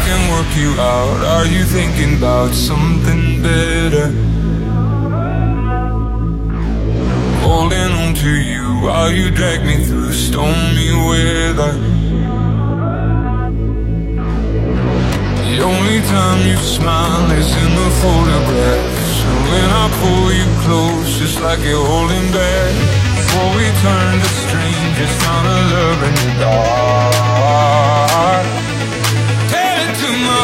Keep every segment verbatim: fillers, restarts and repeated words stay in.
can work you out. Are you thinking about something better? Holding on to you while you drag me through stormy weather. The only time you smile is in the photographs, and when I pull you close, it's like you're holding back. Before we turn to strangers, found a love in the dark. Tell it to my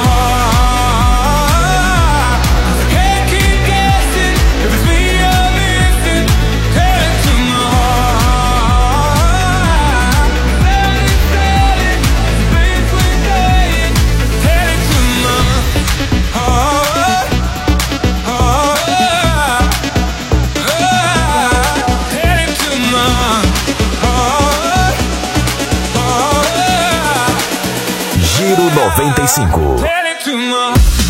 heart, 'cause I can't keep guessing if it's me you're missing. Tell it to my heart, tell it, tell it, the place we're staying. Tell it to my heart, heart, heart. Tell it to my heart, heart. Giro noventa e cinco. Tell it to my